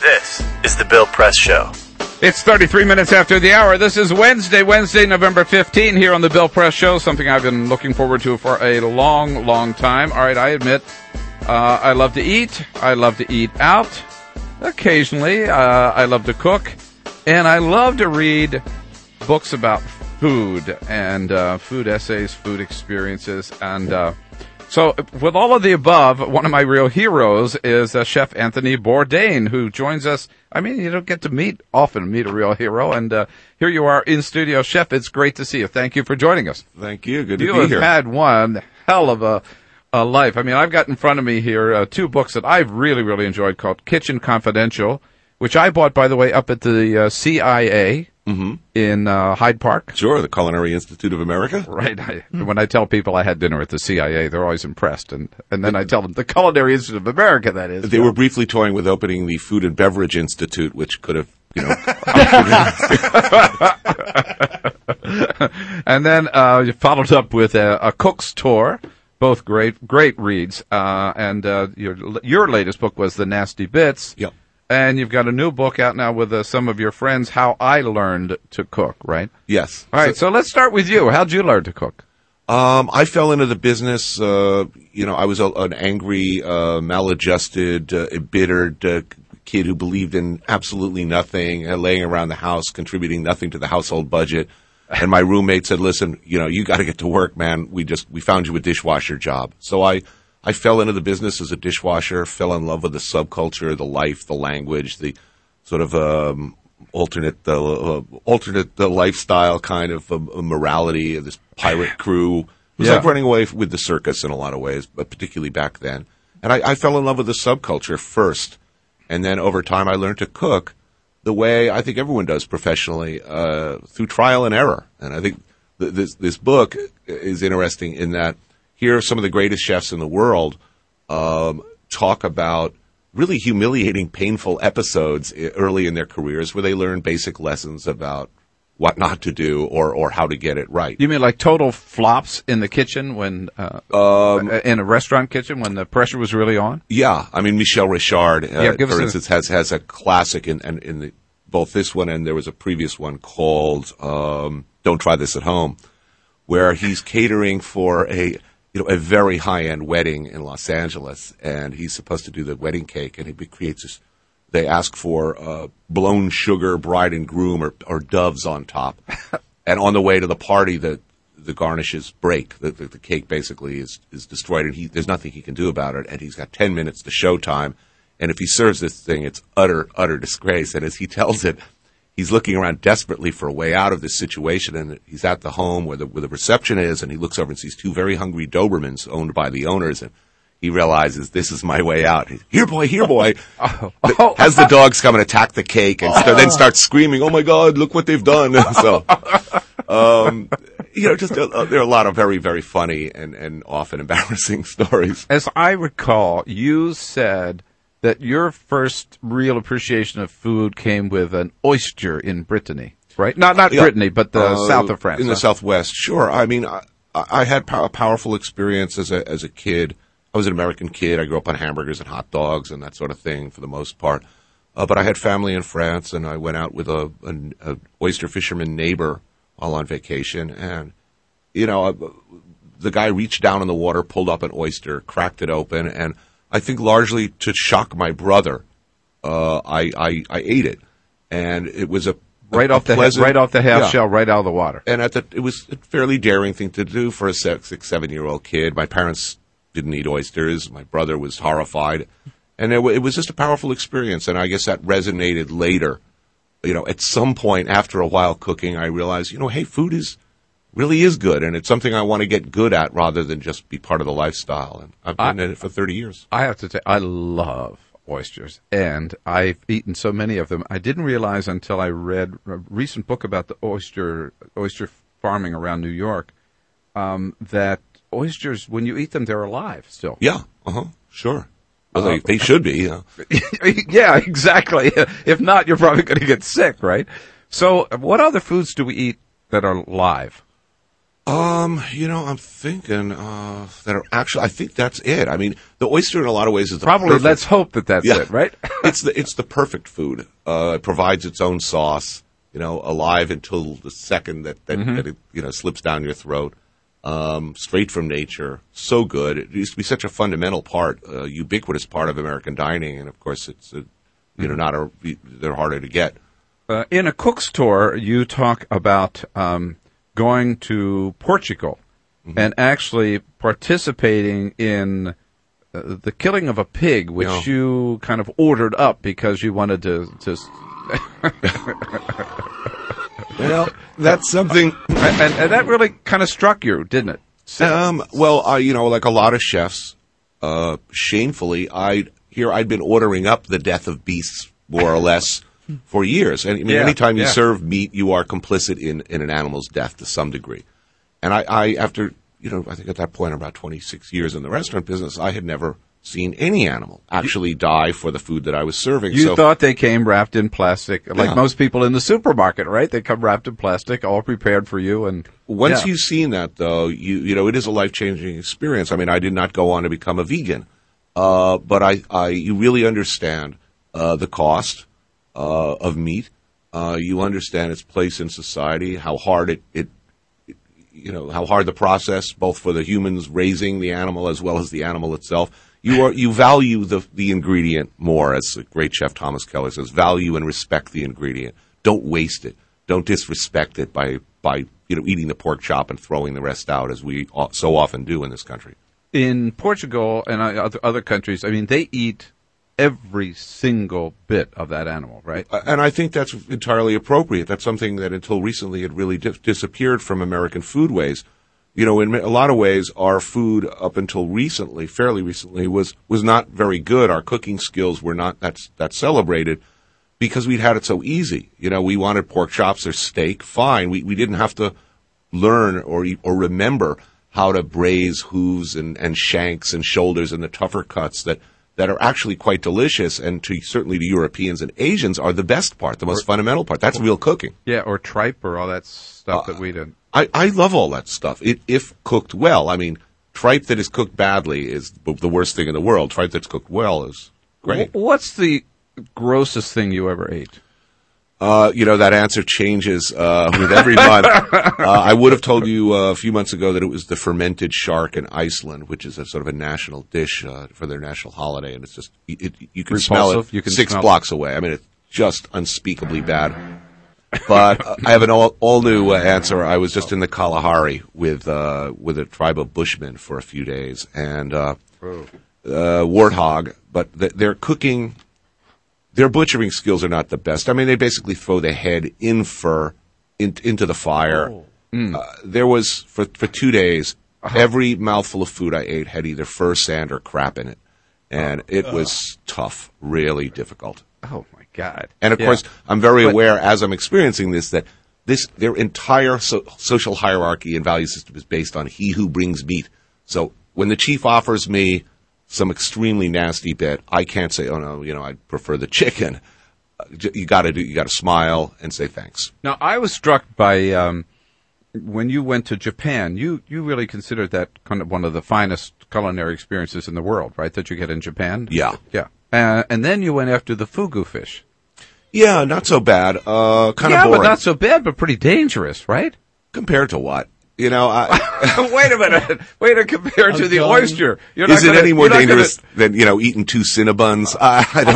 This is the Bill Press Show. It's 33 minutes after the hour. This is Wednesday, November 15, here on the Bill Press Show, something I've been looking forward to for a long, long time. All right, I admit, I love to eat. I love to eat out. Occasionally, I love to cook. And I love to read books about food and food essays, food experiences. And so with all of the above, one of my real heroes is Chef Anthony Bourdain, who joins us. I mean, you don't get to often meet a real hero. And here you are in studio. Chef, it's great to see you. Thank you for joining us. Thank you. Good to be here. You have had one hell of a life. I mean, I've got in front of me here two books that I've really, really enjoyed called Kitchen Confidential, which I bought, by the way, up at the CIA in Hyde Park. Sure, the Culinary Institute of America. Right. When I tell people I had dinner at the CIA, they're always impressed. And then I tell them the Culinary Institute of America, that is. They were briefly toying with opening the Food and Beverage Institute, which could have, And then you followed up with a cook's tour. Both great reads. And your latest book was The Nasty Bits. Yep. And you've got a new book out now with some of your friends, How I Learned to Cook, right? Yes. All right, so let's start with you. How'd you learn to cook? I fell into the business, I was an angry, maladjusted, embittered kid who believed in absolutely nothing, laying around the house, contributing nothing to the household budget. And my roommate said, listen, you got to get to work, man. We found you a dishwasher job. So I fell into the business as a dishwasher, fell in love with the subculture, the life, the language, the sort of alternate the lifestyle kind of morality of this pirate crew. It was like running away with the circus in a lot of ways, but particularly back then. And I fell in love with the subculture first, and then over time I learned to cook the way I think everyone does professionally, through trial and error. And I think this book is interesting in that here some of the greatest chefs in the world talk about really humiliating, painful episodes early in their careers where they learn basic lessons about what not to do or how to get it right. You mean like total flops in the kitchen when in a restaurant kitchen when the pressure was really on? Yeah. I mean, Michel Richard, for instance, has a classic in both this one and there was a previous one called Don't Try This at Home, where he's catering for a very high-end wedding in Los Angeles, and he's supposed to do the wedding cake, and he creates this. They ask for blown sugar, bride and groom, or doves on top. And on the way to the party, the garnishes break. The cake basically is destroyed, and there's nothing he can do about it. And he's got 10 minutes to showtime. And if he serves this thing, it's utter disgrace. And as he tells it, he's looking around desperately for a way out of this situation, and he's at the home where the reception is, and he looks over and sees two very hungry Dobermans owned by the owners, and he realizes this is my way out. Here, boy. Has the dogs come and attack the cake, and then start screaming, "Oh my God, look what they've done!" So, there are a lot of very, very funny and often embarrassing stories. As I recall, you said that your first real appreciation of food came with an oyster in Brittany, right? Not Brittany, but the south of France. In the southwest, sure. I mean, I had a powerful experience as a kid. I was an American kid. I grew up on hamburgers and hot dogs and that sort of thing for the most part. But I had family in France, and I went out with an oyster fisherman neighbor while on vacation. And, the guy reached down in the water, pulled up an oyster, cracked it open, and I think largely to shock my brother, I ate it, and it was right off the half shell, right out of the water. And it was a fairly daring thing to do for a 6-7-year-old kid. My parents didn't eat oysters. My brother was horrified, and it was just a powerful experience. And I guess that resonated later. At some point after a while cooking, I realized, hey, food really is good, and it's something I want to get good at rather than just be part of the lifestyle. And I've been in it for 30 years. I have to say, I love oysters, and I've eaten so many of them. I didn't realize until I read a recent book about the oyster farming around New York that oysters, when you eat them, they're alive still. Yeah, sure. Well, they should be. Yeah, exactly. If not, you're probably going to get sick, right? So what other foods do we eat that are live? I'm thinking I think that's it. I mean, the oyster in a lot of ways is Probably. Let's hope that's it, right? It's the perfect food. It provides its own sauce. Alive until the second that it slips down your throat. Straight from nature, so good. It used to be such a fundamental part, ubiquitous part of American dining, and of course, it's they're harder to get. In a cook's tour, you talk about going to Portugal and actually participating in the killing of a pig, which you kind of ordered up because you wanted to Well, that's something, and that really kind of struck you, didn't it? Like a lot of chefs, shamefully, I'd been ordering up the death of beasts more or less for years. And I mean, anytime you serve meat, you are complicit in an animal's death to some degree. And after I think at that point, about 26 years in the restaurant business, I had never seen any animal actually die for the food that I was serving. You thought they came wrapped in plastic, like most people in the supermarket, right? They come wrapped in plastic, all prepared for you. And once you've seen that, though, it is a life-changing experience. I mean, I did not go on to become a vegan, but you really understand the cost of meat. You understand its place in society, how hard how hard the process, both for the humans raising the animal as well as the animal itself. You value the ingredient more, as the great chef Thomas Keller says. Value and respect the ingredient. Don't waste it. Don't disrespect it by eating the pork chop and throwing the rest out, as we so often do in this country. In Portugal and other countries, I mean, they eat every single bit of that animal, right? And I think that's entirely appropriate. That's something that until recently had really disappeared from American foodways. In a lot of ways, our food up until recently, fairly recently, was not very good. Our cooking skills were not that celebrated because we'd had it so easy. We wanted pork chops or steak, fine. We didn't have to learn or remember how to braise hooves and shanks and shoulders and the tougher cuts that are actually quite delicious, and certainly to Europeans and Asians are the best part, the most fundamental part. That's real cooking. Yeah, or tripe or all that stuff that we did. I love all that stuff, if cooked well. I mean, tripe that is cooked badly is the worst thing in the world. Tripe that's cooked well is great. What's the grossest thing you ever ate? That answer changes with every month. I would have told you a few months ago that it was the fermented shark in Iceland, which is a sort of a national dish for their national holiday, and it's just you can smell it 6 blocks away. I mean, it's just unspeakably bad. But I have an all new answer. I was just in the Kalahari with a tribe of Bushmen for a few days, and warthog. But they're cooking. Their butchering skills are not the best. I mean, they basically throw the head in fur into the fire. There was for 2 days. Every mouthful of food I ate had either fur, sand, or crap in it, and it was tough, really difficult. Oh my God! And of course, I'm very aware as I'm experiencing this that their entire social hierarchy and value system is based on he who brings meat. So when the chief offers me some extremely nasty bit, I can't say, "Oh no, I'd prefer the chicken." You got to smile and say thanks. Now, I was struck by when you went to Japan. You really considered that kind of one of the finest culinary experiences in the world, right? That you get in Japan. Yeah. And then you went after the fugu fish. Yeah, not so bad. Kind of boring. Yeah, but not so bad, but pretty dangerous, right? Compared to what? Wait a minute. Wait to compare to the oyster. Is it any more dangerous than, eating 2 Cinnabons? I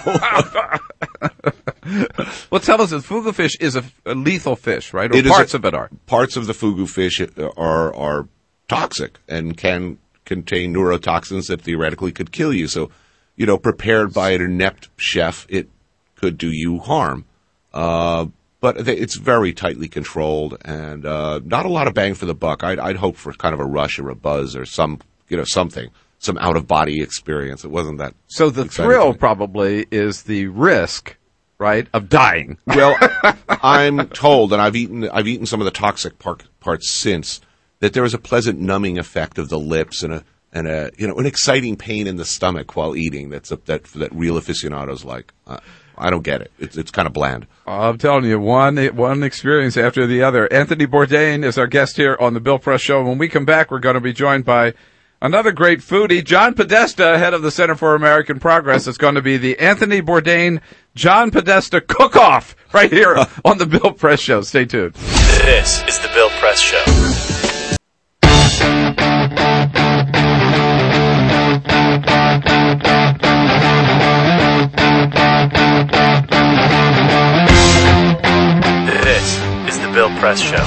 don't know. Well, tell us, the fugu fish is a lethal fish, right? Or parts of it are. Parts of the fugu fish are toxic and can contain neurotoxins that theoretically could kill you. So, prepared by an inept chef, it could do you harm. But it's very tightly controlled and not a lot of bang for the buck. I'd hope for kind of a rush or a buzz or some out-of-body experience. It wasn't that. So the thrill probably is the risk, right, of dying. Well, I'm told, and I've eaten some of the toxic parts since, that there is a pleasant numbing effect of the lips and an exciting pain in the stomach while eating. That real aficionados like. I don't get it. It's kind of bland. I'm telling you, one experience after the other. Anthony Bourdain is our guest here on the Bill Press Show. When we come back, we're going to be joined by another great foodie, John Podesta, head of the Center for American Progress. It's going to be the Anthony Bourdain, John Podesta cook-off right here on the Bill Press Show. Stay tuned. This is the Bill Press Show. This is the Bill Press Show.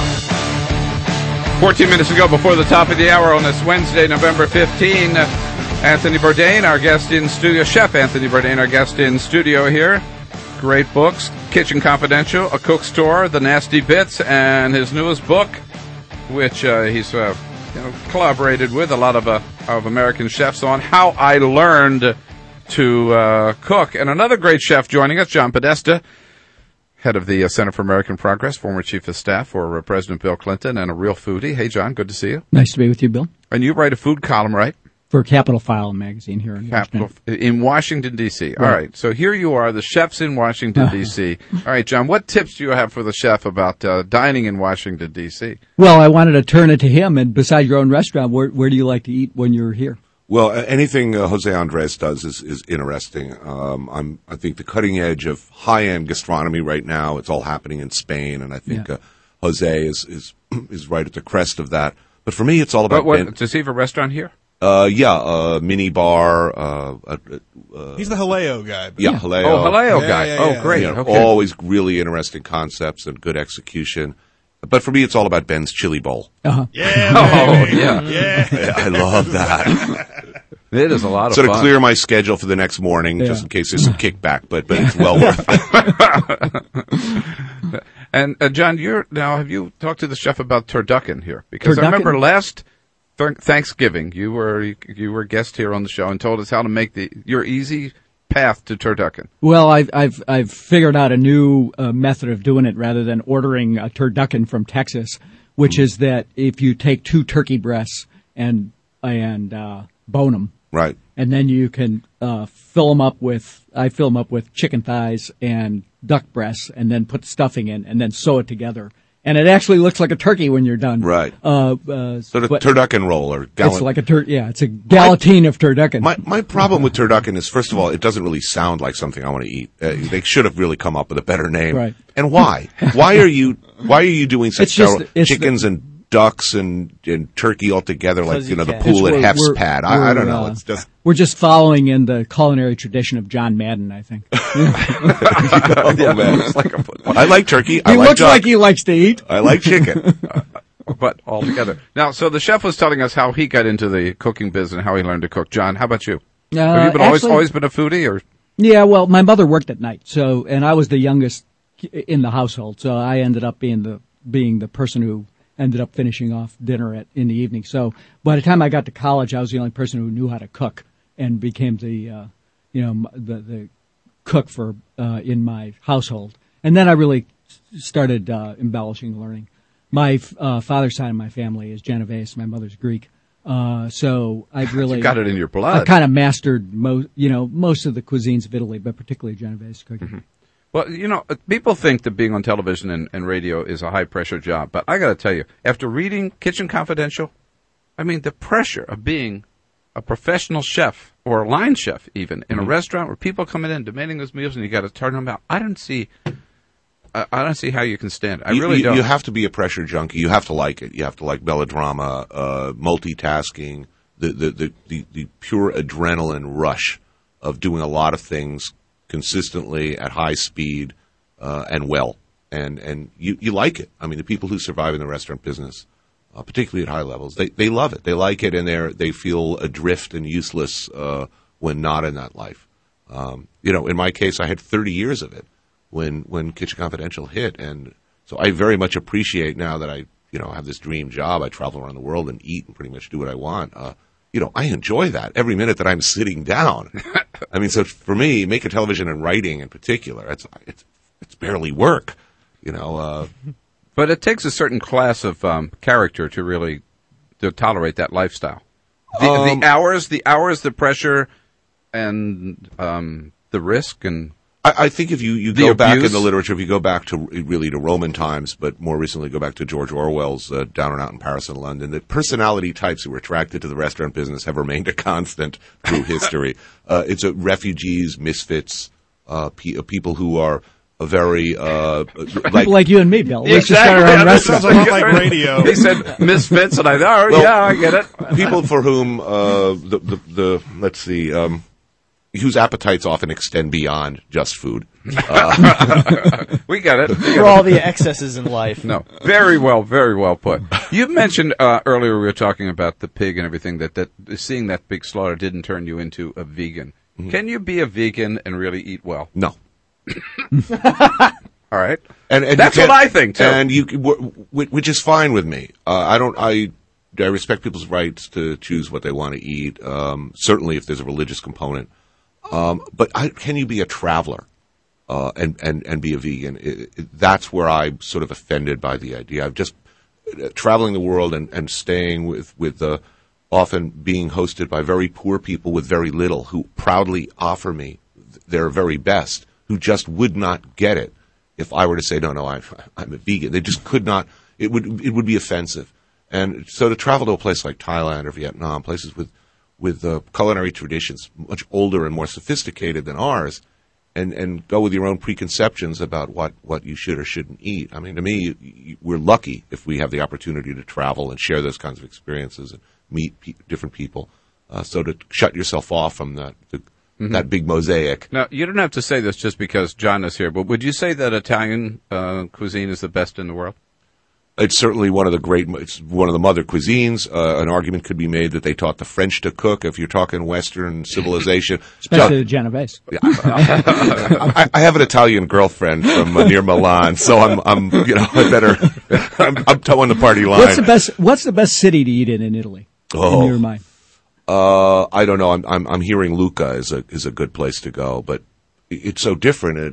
14 minutes ago, before the top of the hour on this Wednesday, November 15, Anthony Bourdain, our guest in studio, Chef Anthony Bourdain, our guest in studio here. Great books, Kitchen Confidential, A Cook's Tour, The Nasty Bits, and his newest book, which he's collaborated with a lot of American chefs on, How I Learned to Cook. And another great chef joining us, John Podesta, head of the Center for American Progress, former chief of staff for President Bill Clinton, and a real foodie. Hey, John, good to see you. Nice to be with you, Bill. And you write a food column, right? For Capital File magazine here in Washington, D.C. Right. All right, so here you are, the chef's in Washington, D.C. All right, John, what tips do you have for the chef about dining in Washington, D.C.? Well, I wanted to turn it to him, and besides your own restaurant, where do you like to eat when you're here? Well, anything Jose Andres does is interesting. I think the cutting edge of high-end gastronomy right now, it's all happening in Spain, and I think Jose is right at the crest of that. But for me, it's all about... Does he have a restaurant here? Mini bar. He's the Haleo guy. Yeah, Haleo. Oh, Haleo guy. Yeah. Great. You know, Okay. Always really interesting concepts and good execution. But for me, it's all about Ben's Chili Bowl. Uh-huh. Yeah. Oh, baby. yeah. I love that. It is a lot of Sort fun. of clear my schedule for the next morning, just in case there's some kickback, but it's well worth it. And John, have you talked to the chef about turducken here? Because I Turducken? remember last Thanksgiving you were a guest here on the show and told us how to make your easy path to turducken. Well, I've figured out a new method of doing it rather than ordering a turducken from Texas, which is that if you take 2 turkey breasts and bone them, Right. and then you can fill them up with chicken thighs and duck breasts, and then put stuffing in, and then sew it together. And it actually looks like a turkey when you're done. Right. Sort of but turducken roll or it's like it's a gallatine of turducken. My problem with turducken is, first of all, it doesn't really sound like something I want to eat. They should have really come up with a better name. Right. And why? Why are you doing such chickens and ducks and turkey all together, like the pool at Hef's pad? I don't know. It's just we're just following in the culinary tradition of John Madden, I think. I like turkey. I He like looks duck. like he likes to eat. I like chicken. But all together. Now, so the chef was telling us how he got into the cooking business and how he learned to cook. John, how about you? Have you been always been a foodie, or? Yeah, well, my mother worked at night, and I was the youngest in the household, so I ended up being the person who ended up finishing off dinner in the evening. So by the time I got to college, I was the only person who knew how to cook and became the cook for in my household. And then I really started embellishing, learning. My father's side of my family is Genovese. My mother's Greek. So I've really You got it in your blood. I've kind of mastered most of the cuisines of Italy, but particularly Genovese cooking. Mm-hmm. Well, people think that being on television and radio is a high-pressure job, but I got to tell you, after reading Kitchen Confidential, I mean, the pressure of being a professional chef or a line chef even in a restaurant where people coming in demanding those meals and you got to turn them out. I don't see how you can stand it. I really don't. You have to be a pressure junkie. You have to like it. You have to like melodrama, multitasking, the pure adrenaline rush of doing a lot of things consistently at high speed and well. And you like it. I mean, the people who survive in the restaurant business, particularly at high levels, they love it. They like it, and they feel adrift and useless when not in that life. In my case, I had 30 years of it when Kitchen Confidential hit, and so I very much appreciate now that I have this dream job. I travel around the world and eat and pretty much do what I want. I enjoy that every minute that I'm sitting down. I mean, so for me, making television and writing in particular, it's barely work, But it takes a certain class of character to really tolerate that lifestyle. The hours, the pressure, and the risk, and I think if you The go back abuse? in the literature, if you go back to really to Roman times, but more recently go back to George Orwell's Down and Out in Paris and London, the personality types who were attracted to the restaurant business have remained a constant through history. It's refugees, misfits, people who are a very People like you and me, Bill. Let's just Exactly. start around Yeah, that restaurants. sounds a lot like radio. He said misfits, and I get it. people for whom let's see, whose appetites often extend beyond just food. We get it. For all the excesses in life. No, very well put. You mentioned earlier we were talking about the pig and everything that seeing that big slaughter didn't turn you into a vegan. Mm-hmm. Can you be a vegan and really eat well? No. All right, And that's you what can't- I think too. and which is fine with me. I respect people's rights to choose what they want to eat. Certainly, if there's a religious component. But can you be a traveler and be a vegan? That's where I'm sort of offended by the idea. I've just traveling the world and staying with often being hosted by very poor people with very little who proudly offer me their very best, who just would not get it if I were to say, no, I'm a vegan. They just could not. It would be offensive. And so to travel to a place like Thailand or Vietnam, places with culinary traditions much older and more sophisticated than ours, and go with your own preconceptions about what you should or shouldn't eat. I mean, to me, we're lucky if we have the opportunity to travel and share those kinds of experiences and meet different people. So to shut yourself off from that big mosaic. Now, you don't have to say this just because John is here, but would you say that Italian cuisine is the best in the world? It's certainly it's one of the mother cuisines. An argument could be made that they taught the French to cook. If you're talking Western civilization, Especially the Genovese. I have an Italian girlfriend from near Milan, so I'm towing the party line. What's the best city to eat in Italy? Oh. In your mind? I don't know. I'm hearing Lucca is a good place to go, but it's so different.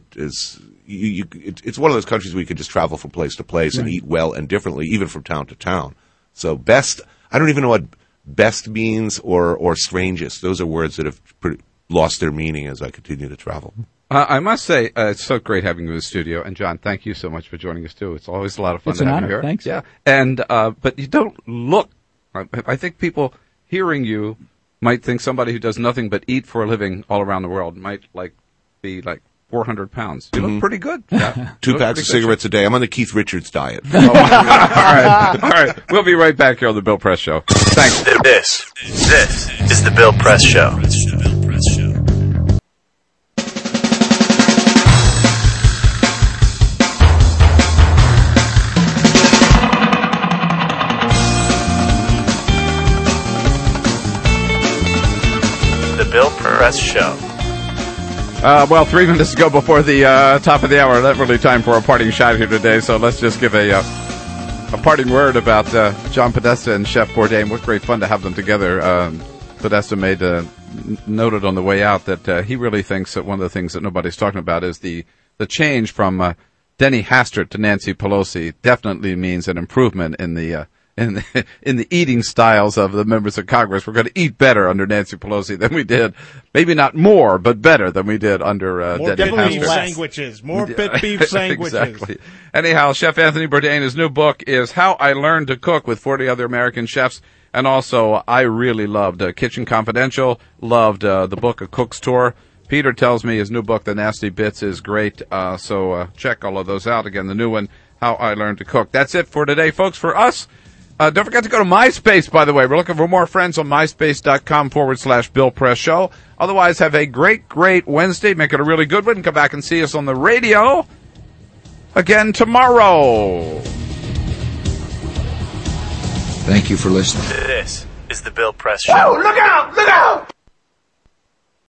It's one of those countries where you can just travel from place to place and eat well and differently, even from town to town. So best, I don't even know what best means or strangest. Those are words that have lost their meaning as I continue to travel. I must say, it's so great having you in the studio. And John, thank you so much for joining us too. It's always a lot of fun It's to an have honor. you here. Thanks. Yeah. And, but you don't look, I think people hearing you might think somebody who does nothing but eat for a living all around the world might be 400 pounds. You look pretty good. Yeah. 2 packs of cigarettes a day. I'm on the Keith Richards diet. All right. We'll be right back here on the Bill Press Show. Thanks. This is the Bill Press Show. The Bill Press Show. 3 minutes to go before the top of the hour. Not really time for a parting shot here today, so let's just give a parting word about John Podesta and Chef Bourdain. What great fun to have them together. Podesta noted on the way out that he really thinks that one of the things that nobody's talking about is the change from Denny Hastert to Nancy Pelosi definitely means an improvement in the eating styles of the members of Congress. We're going to eat better under Nancy Pelosi than we did. Maybe not more, but better than we did under More Denny pit beef Hastert. sandwiches. More pit beef sandwiches. Exactly. Anyhow, Chef Anthony Bourdain, his new book is How I Learned to Cook with 40 Other American Chefs. And also, I really loved Kitchen Confidential, loved the book A Cook's Tour. Peter tells me his new book, The Nasty Bits, is great. So check all of those out. Again, the new one, How I Learned to Cook. That's it for today, folks. For us, don't forget to go to MySpace, by the way. We're looking for more friends on myspace.com/Bill Press Show. Otherwise, have a great, great Wednesday. Make it a really good one. Come back and see us on the radio again tomorrow. Thank you for listening. This is the Bill Press Show. Oh, look out! Look out!